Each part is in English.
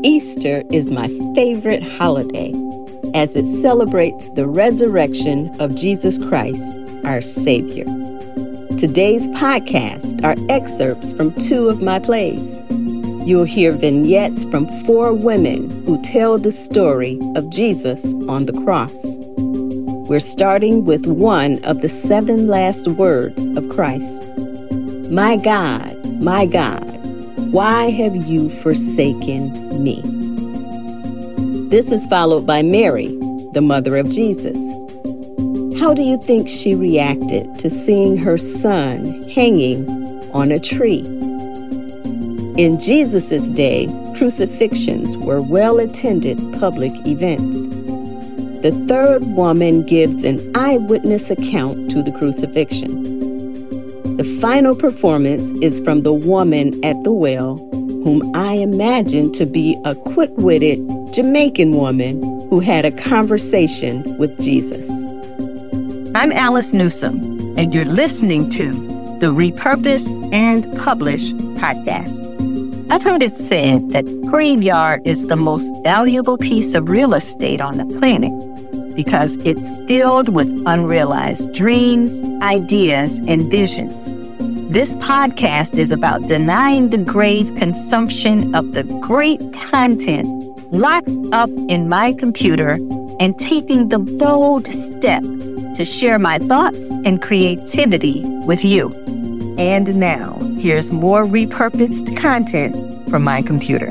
Easter is my favorite holiday as it celebrates the resurrection of Jesus Christ, our Savior. Today's podcast are excerpts from 2 of my plays. You'll hear vignettes from 4 women who tell the story of Jesus on the cross. We're starting with one of the 7 last words of Christ. My God, why have you forsaken me? This is followed by Mary, the mother of Jesus. How do you think she reacted to seeing her son hanging on a tree? In Jesus' day, crucifixions were well-attended public events. The 3rd woman gives an eyewitness account to the crucifixion. The final performance is from the woman at the well, whom I imagine to be a quick-witted Jamaican woman who had a conversation with Jesus. I'm Alice Newsom, and you're listening to the Repurpose and Publish podcast. I've heard it said that graveyard is the most valuable piece of real estate on the planet because it's filled with unrealized dreams, ideas, and visions. This podcast is about denying the grave consumption of the great content locked up in my computer and taking the bold step to share my thoughts and creativity with you. And now, here's more repurposed content from my computer.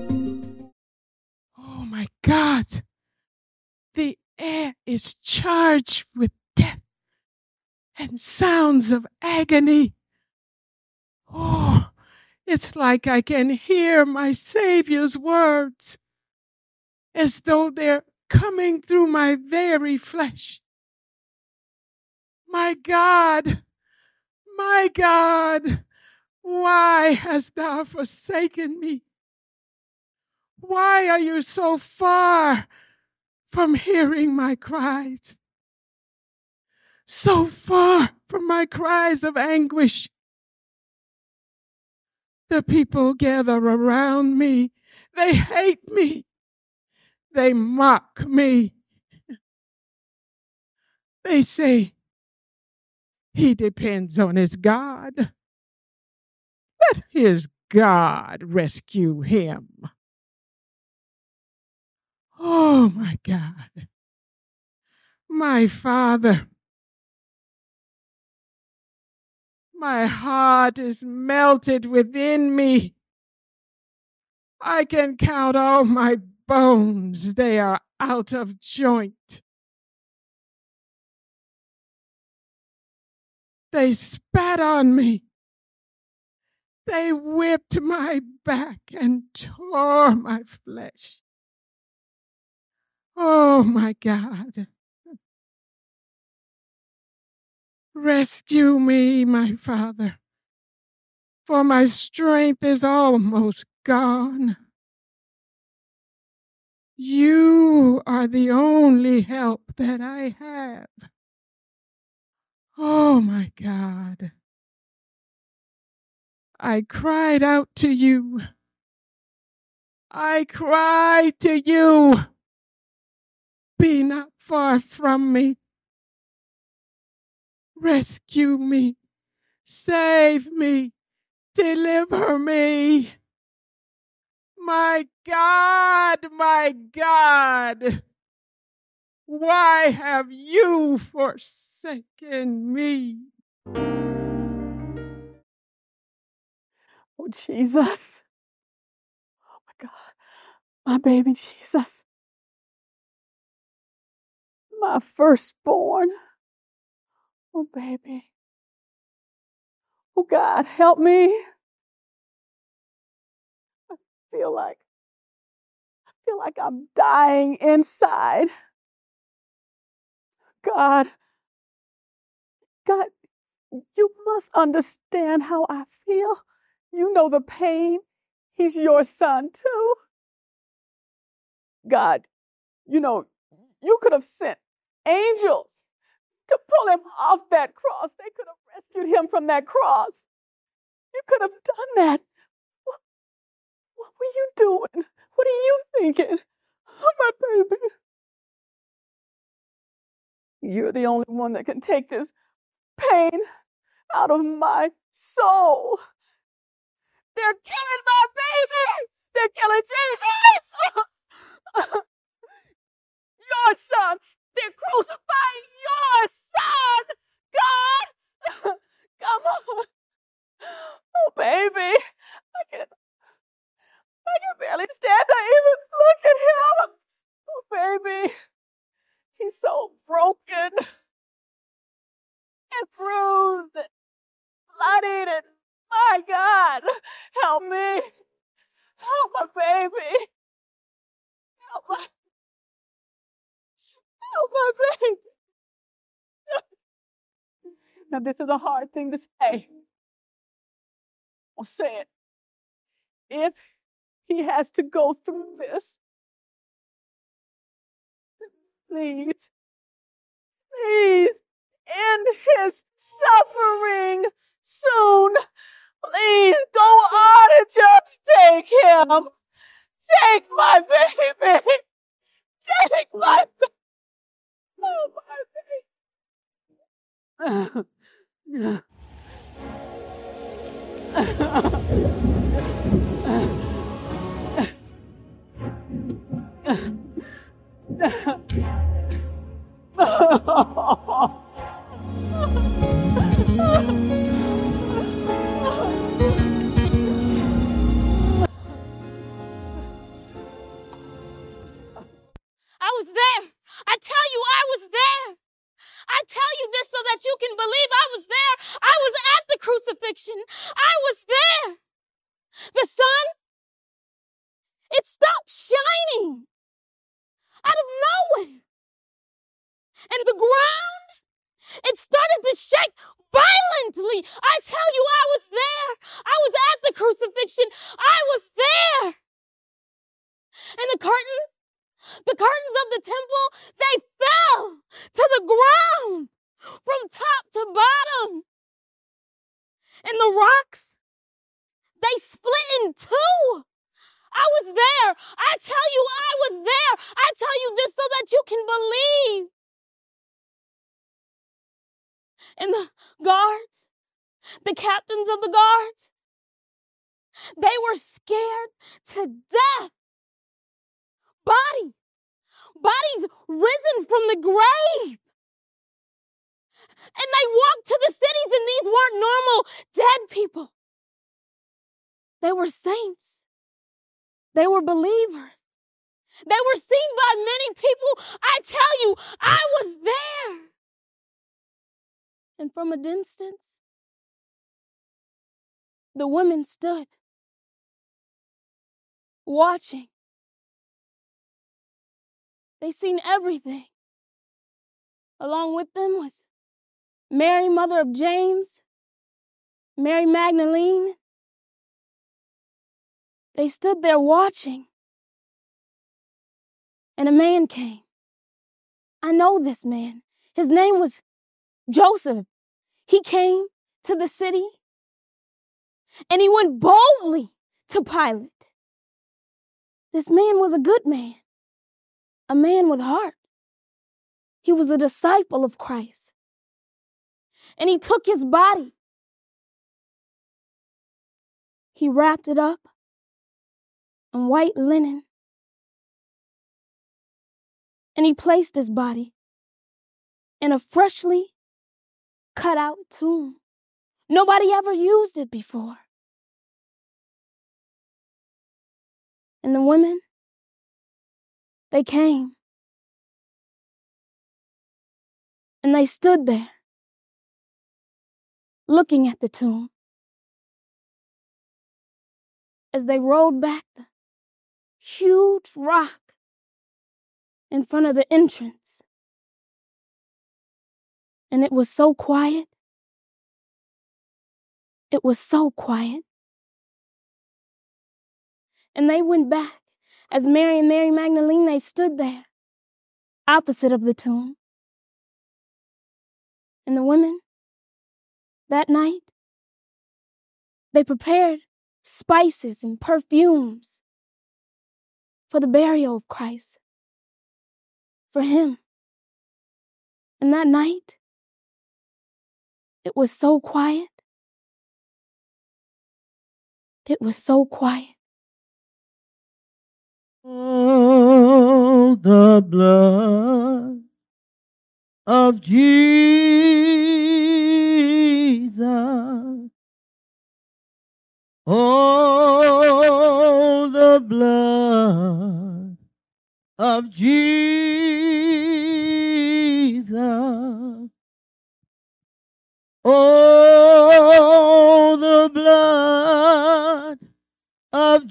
Oh my God! The air is charged with death and sounds of agony. Oh, it's like I can hear my Savior's words as though they're coming through my very flesh. My God, why hast thou forsaken me? Why are you so far from hearing my cries? So far from my cries of anguish. The people gather around me. They hate me. They mock me. They say, he depends on his God. Let his God rescue him. Oh, my God. My Father. My heart is melted within me. I can count all my bones. They are out of joint. They spat on me. They whipped my back and tore my flesh. Oh, my God. Rescue me, my Father, for my strength is almost gone. You are the only help that I have. Oh, my God. I cried out to you. I cried to you. Be not far from me. Rescue me. Save me. Deliver me. My God, why have you forsaken me? Oh, Jesus. Oh, my God. My baby Jesus. My firstborn. Oh, baby. Oh, God, help me. I feel like I'm dying inside. God, you must understand how I feel. You know the pain. He's your son, too. God, you could have sent angels to pull him off that cross. They could have rescued him from that cross. You could have done that. What were you doing? What are you thinking, oh, my baby. You're the only one that can take this pain out of my soul. They're killing my baby. They're killing Jesus. Your son. They're crucifying your son. God. Come on. Oh, baby. I can barely stand to even look at him. Oh, baby. He's so broken and bruised and bloodied, and my God, help me. Help my baby. Help my baby. Now, this is a hard thing to say. I'll say it. If he has to go through this, please end his suffering soon. Please go on and just take him. Take my baby. Take my baby. Oh, my baby. I was there. I tell you, I was there. I tell you this so that you can believe I was there. I was at the crucifixion. I was there. The sun, it stopped shining out of nowhere. And the ground, it started to shake violently. I tell you, I was there. I was at the crucifixion. I was there. And the curtains of the temple, they fell to the ground from top to bottom. And the rocks, they split in two. I was there. I tell you, I was there. I tell you this so that you can believe. And the guards, the captains of the guards, they were scared to death. Bodies risen from the grave. And they walked to the cities, and these weren't normal dead people. They were saints. They were believers. They were seen by many people. I tell you, I was there. And from a distance, the women stood, watching. They seen everything. Along with them was Mary, mother of James, Mary Magdalene. They stood there watching. And a man came. I know this man. His name was Joseph. He came to the city and he went boldly to Pilate. This man was a good man, a man with heart. He was a disciple of Christ. And he took his body. He wrapped it up in white linen. And he placed his body in a freshly cut out tomb. Nobody ever used it before. And the women, they came. And they stood there, looking at the tomb. As they rolled back the huge rock in front of the entrance. And it was so quiet. It was so quiet. And they went back as Mary and Mary Magdalene, they stood there opposite of the tomb. And the women, that night, they prepared spices and perfumes for the burial of Christ, for him. And that night, it was so quiet. It was so quiet. Oh, the blood of Jesus. Oh, the blood of Jesus. Oh, the blood of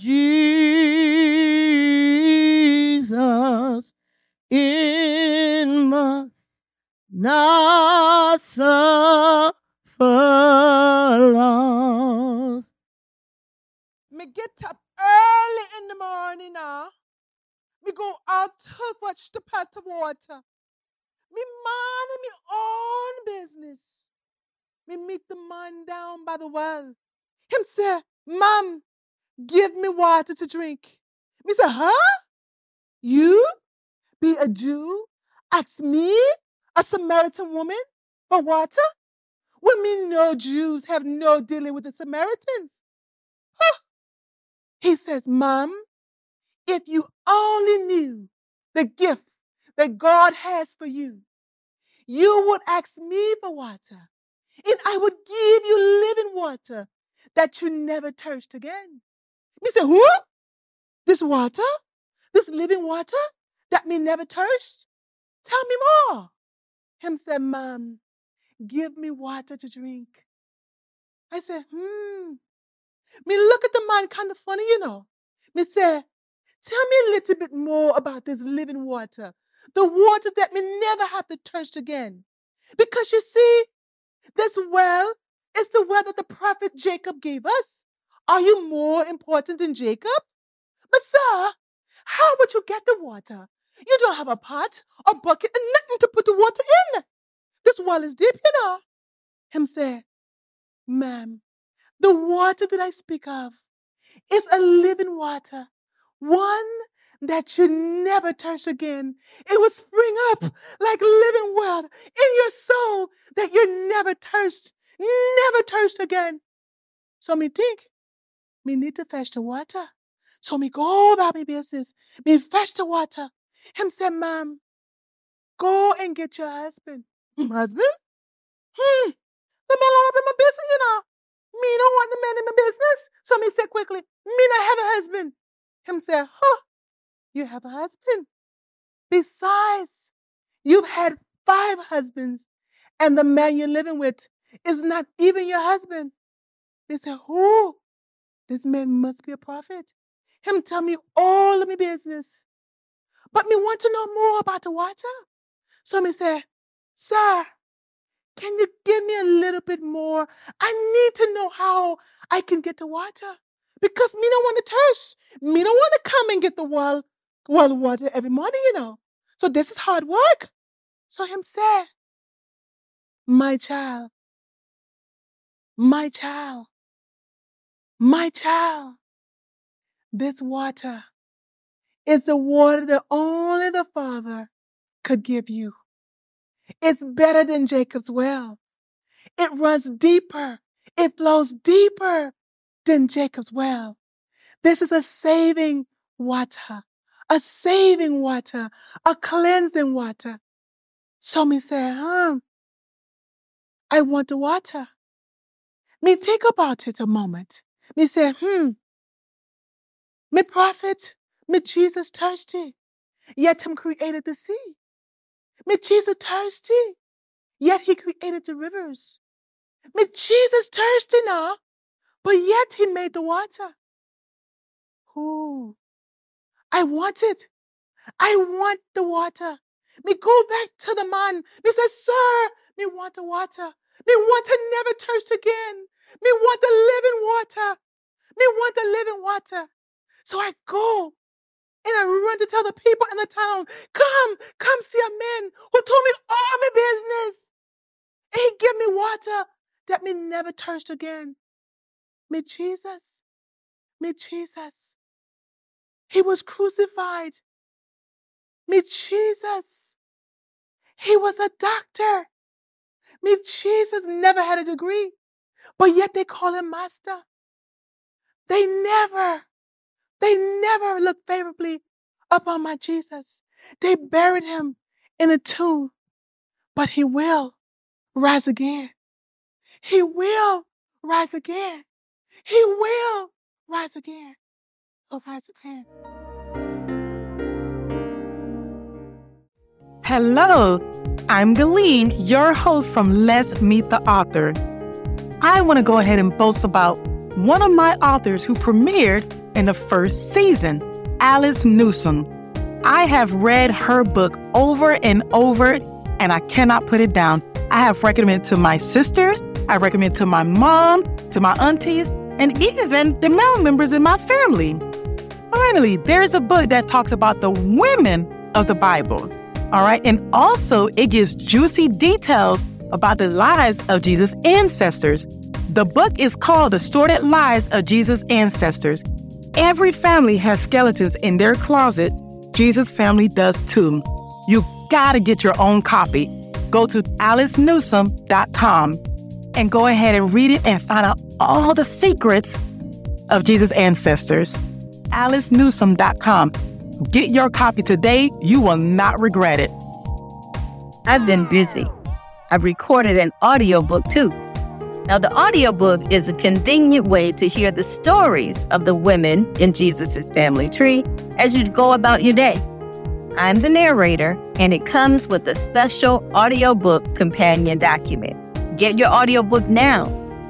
Jesus in my not suffer loss. Me get up early in the morning now. Me go out to fetch the pot of water. Me minding me own business. Me meet the man down by the well. Him say, "Ma'am, give me water to drink." Me say, "Huh? You be a Jew? Ask me, a Samaritan woman, for water? When me know Jews have no dealing with the Samaritans." Huh. He says, "Ma'am, if you only knew the gift that God has for you, you would ask me for water, and I would give you living water that you never thirst again." Me say, "Who? This water? This living water that me never thirst? Tell me more." Him said, "Ma'am, give me water to drink." I said, Me look at the man kind of funny, you know. Me say, "Tell me a little bit more about this living water. The water that me never have to thirst again." Because you see, this well is the well that the prophet Jacob gave us. Are you more important than Jacob? "But sir, how would you get the water? You don't have a pot or bucket and nothing to put the water in. This well is deep, you know." Him say, "Ma'am, the water that I speak of is a living water, one that you never thirst again. It will spring up like living water in your soul that you never thirst again." So me think, me need to fetch the water. So me go about my business, me fetch the water. Him say, "Ma'am, go and get your husband." "Husband? The man all up in my business, you know. Me don't want the man in my business." So me say quickly, "Me not have a husband." Him say, "You have a husband. Besides, you've had 5 husbands, and the man you're living with is not even your husband." They say, "Who? This man must be a prophet." Him tell me all of my business. But me want to know more about the water. So me say, "Sir, can you give me a little bit more? I need to know how I can get the water. Because me don't want to thirst. Me don't want to come and get the well water every morning, you know. So this is hard work." So him say, "My child, my child, my child, this water is the water that only the Father could give you. It's better than Jacob's well. It runs deeper. It flows deeper than Jacob's well. This is a saving water, a cleansing water." So me say, I want the water. Me think about it a moment. Me say, me prophet, me Jesus thirsty, yet him created the sea. Me Jesus thirsty, yet he created the rivers. Me Jesus thirsty now, but yet he made the water. Ooh, I want it. I want the water. Me go back to the man. Me say, "Sir, me want the water. Me want to never thirst again. Me want the living water. Me want the living water." So I go and I run to tell the people in the town, come see a man who told me all my business. And he give me water that me never thirst again. Me Jesus, me Jesus. He was crucified. Meet Jesus. He was a doctor. Meet Jesus never had a degree, but yet they call him master. They never looked favorably upon my Jesus. They buried him in a tomb, but he will rise again. He will rise again. He will rise again. He'll rise again. Hello, I'm Galeen, your host from Let's Meet the Author. I want to go ahead and boast about one of my authors who premiered in the first season, Alice Newsome. I have read her book over and over, and I cannot put it down. I have recommended it to my sisters, I recommend it to my mom, to my aunties, and even the male members in my family. Finally, there's a book that talks about the women of the Bible. All right. And also it gives juicy details about the lives of Jesus' ancestors. The book is called The Sordid Lives of Jesus' Ancestors. Every family has skeletons in their closet. Jesus' family does too. You gotta get your own copy. Go to AliceNewsome.com and go ahead and read it and find out all the secrets of Jesus' ancestors. AliceNewsome.com. Get your copy today. You will not regret it. I've been busy. I've recorded an audiobook too. Now, the audiobook is a convenient way to hear the stories of the women in Jesus' family tree as you go about your day. I'm the narrator, and it comes with a special audiobook companion document. Get your audiobook now.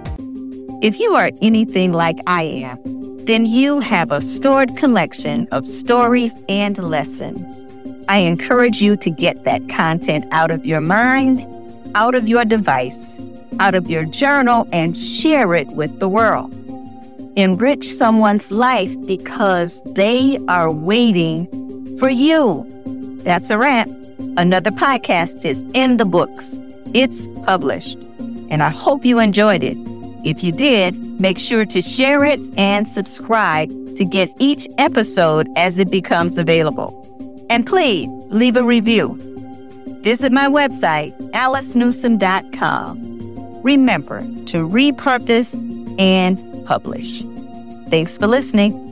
If you are anything like I am, then you have a stored collection of stories and lessons. I encourage you to get that content out of your mind, out of your device, out of your journal, and share it with the world. Enrich someone's life because they are waiting for you. That's a wrap. Another podcast is in the books. It's published. And I hope you enjoyed it. If you did, make sure to share it and subscribe to get each episode as it becomes available. And please leave a review. Visit my website, AliceNewsome.com. Remember to repurpose and publish. Thanks for listening.